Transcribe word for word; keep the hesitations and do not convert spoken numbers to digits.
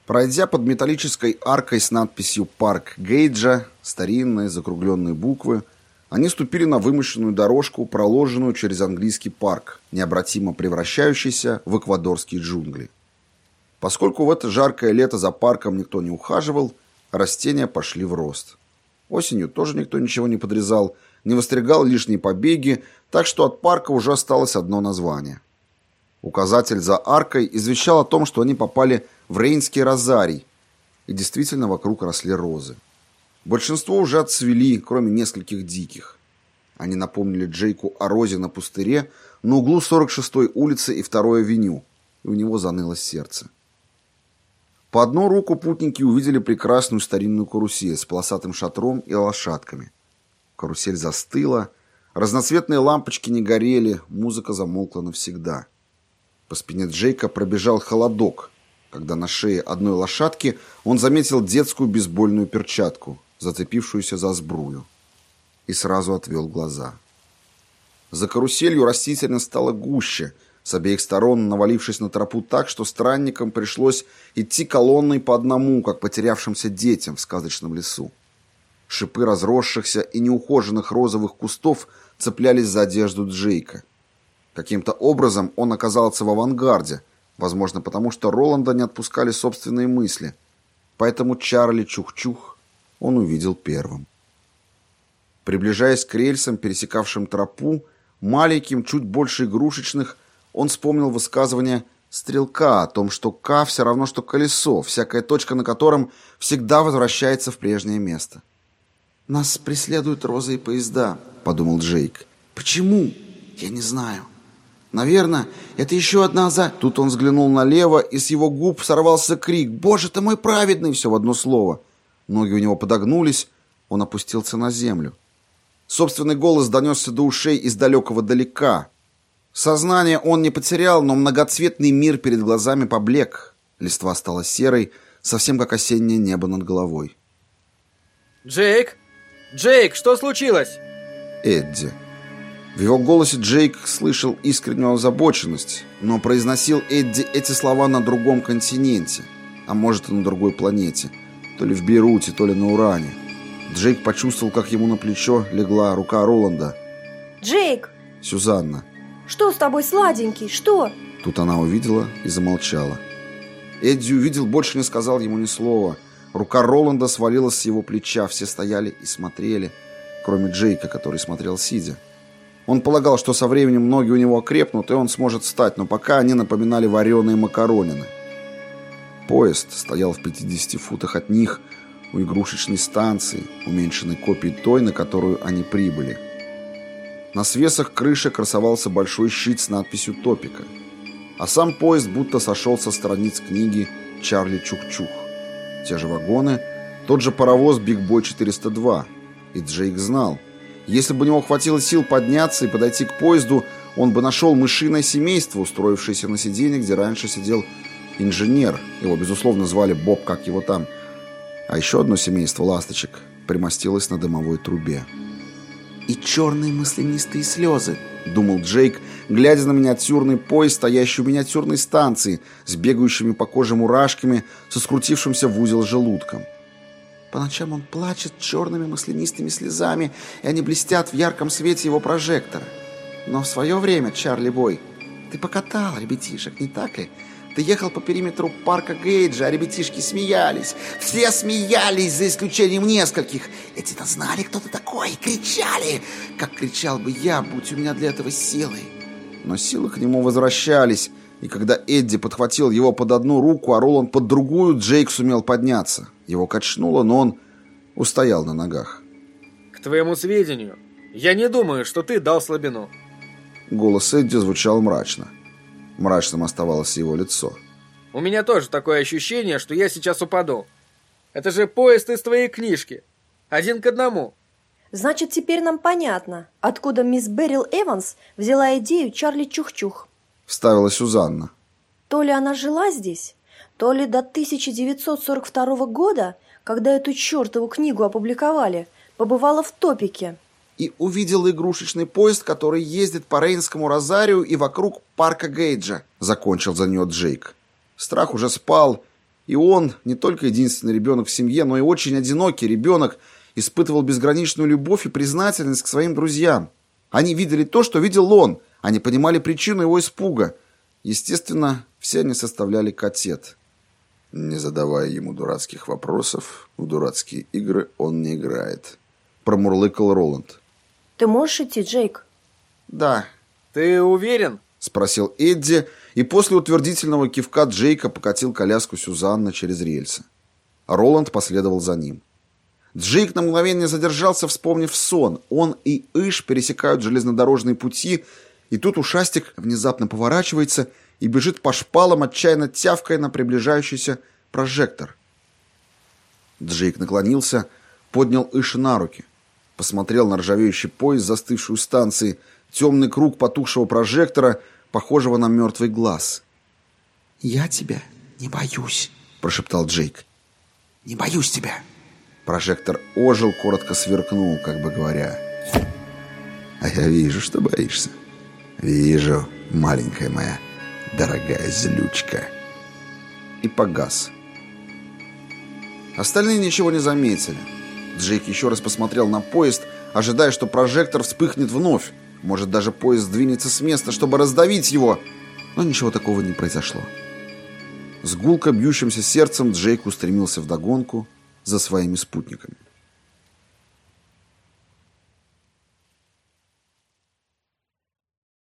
Пройдя под металлической аркой с надписью «Парк Гейджа», старинные закругленные буквы, они ступили на вымощенную дорожку, проложенную через английский парк, необратимо превращающийся в эквадорские джунгли. Поскольку в это жаркое лето за парком никто не ухаживал, растения пошли в рост. Осенью тоже никто ничего не подрезал, не выстригал лишние побеги, так что от парка уже осталось одно название. Указатель за аркой извещал о том, что они попали в Рейнский розарий, и действительно вокруг росли розы. Большинство уже отцвели, кроме нескольких диких. Они напомнили Джейку о розе на пустыре на углу сорок шестой улицы и второй авеню, и у него заныло сердце. По одну руку путники увидели прекрасную старинную карусель с полосатым шатром и лошадками. Карусель застыла, разноцветные лампочки не горели, музыка замолкла навсегда. По спине Джейка пробежал холодок, когда на шее одной лошадки он заметил детскую бейсбольную перчатку, зацепившуюся за сбрую, и сразу отвел глаза. За каруселью растительность стала гуще, с обеих сторон навалившись на тропу так, что странникам пришлось идти колонной по одному, как потерявшимся детям в сказочном лесу. Шипы разросшихся и неухоженных розовых кустов цеплялись за одежду Джейка. Каким-то образом он оказался в авангарде, возможно, потому что Роланда не отпускали собственные мысли. Поэтому Чарли Чух-Чух он увидел первым. Приближаясь к рельсам, пересекавшим тропу, маленьким, чуть больше игрушечных, он вспомнил высказывание стрелка о том, что К все равно, что колесо, всякая точка на котором всегда возвращается в прежнее место. «Нас преследуют розы и поезда», — подумал Джейк. «Почему? Я не знаю. Наверное, это еще одна за...» Тут он взглянул налево, и с его губ сорвался крик: «Боже ты мой праведный!» Все в одно слово. Ноги у него подогнулись, он опустился на землю. Собственный голос донесся до ушей из далекого далека. Сознание он не потерял, но многоцветный мир перед глазами поблек. Листва стала серой, совсем как осеннее небо над головой. «Джейк! Джейк, что случилось?» Эдди. В его голосе Джейк слышал искреннюю озабоченность, но произносил Эдди эти слова на другом континенте, а может и на другой планете, то ли в Бейруте, то ли на Уране. Джейк почувствовал, как ему на плечо легла рука Роланда. «Джейк!» «Сюзанна!» «Что с тобой, сладенький? Что?» Тут она увидела и замолчала. Эдди увидел, больше не сказал ему ни слова. Рука Роланда свалилась с его плеча, все стояли и смотрели, кроме Джейка, который смотрел сидя. Он полагал, что со временем ноги у него окрепнут, и он сможет встать, но пока они напоминали вареные макаронины. Поезд стоял в пятидесяти футах от них, у игрушечной станции, уменьшенной копией той, на которую они прибыли. На свесах крыши красовался большой щит с надписью «Топика», а сам поезд будто сошел со страниц книги Чарли Чух-Чух. Те же вагоны, тот же паровоз Биг-Бой четыреста два. И Джейк знал, если бы у него хватило сил подняться и подойти к поезду, он бы нашел мышиное семейство, устроившееся на сиденье, где раньше сидел инженер. Его, безусловно, звали Боб, как его там. А еще одно семейство ласточек примостилось на дымовой трубе. «И черные маслянистые слезы», — думал Джейк, глядя на миниатюрный поезд, стоящий у миниатюрной станции, с бегающими по коже мурашками, со скрутившимся в узел желудком. По ночам он плачет черными маслянистыми слезами, и они блестят в ярком свете его прожектора. Но в свое время, Чарли Бой, ты покатал ребятишек, не так ли? Ты ехал по периметру парка Гейджа, а ребятишки смеялись. Все смеялись, за исключением нескольких. Эти-то знали, кто ты такой, и кричали, как кричал бы я, будь у меня для этого силы. Но силы к нему возвращались, и когда Эдди подхватил его под одну руку, а Роланд под другую, Джейк сумел подняться. Его качнуло, но он устоял на ногах. «К твоему сведению, я не думаю, что ты дал слабину». Голос Эдди звучал мрачно. Мрачным оставалось его лицо. «У меня тоже такое ощущение, что я сейчас упаду. Это же поезд из твоей книжки. Один к одному». «Значит, теперь нам понятно, откуда мисс Беррил Эванс взяла идею Чарли Чух-Чух», — вставила Сюзанна. «То ли она жила здесь, то ли до тысяча девятьсот сорок второго года, когда эту чертову книгу опубликовали, побывала в Топике». «И увидела игрушечный поезд, который ездит по Рейнскому розарию и вокруг парка Гейджа», — закончил за нее Джейк. Страх уже спал, И он, не только единственный ребенок в семье, но и очень одинокий ребенок, испытывал безграничную любовь и признательность к своим друзьям. Они видели то, что видел он. Они понимали причину его испуга. Естественно, все они составляли квартет. Не задавая ему дурацких вопросов, в дурацкие игры он не играет, промурлыкал Роланд. Ты можешь идти, Джейк? Да. Ты уверен? Спросил Эдди, и после утвердительного кивка Джейка покатил коляску Сюзанна через рельсы. Роланд последовал за ним. Джейк на мгновение задержался, вспомнив сон. Он и Иш пересекают железнодорожные пути, и тут ушастик внезапно поворачивается и бежит по шпалам, отчаянно тявкая на приближающийся прожектор. Джейк наклонился, поднял Иша на руки, посмотрел на ржавеющий поезд, застывший у станции, темный круг потухшего прожектора, похожего на мертвый глаз. «Я тебя не боюсь», — прошептал Джейк. «Не боюсь тебя». Прожектор ожил, коротко сверкнул, как бы говоря: «А я вижу, что боишься. Вижу, маленькая моя дорогая злючка». И погас. Остальные ничего не заметили. Джейк еще раз посмотрел на поезд, ожидая, что прожектор вспыхнет вновь. Может, даже поезд сдвинется с места, чтобы раздавить его. Но ничего такого не произошло. С гулко бьющимся сердцем Джейк устремился вдогонку за своими спутниками.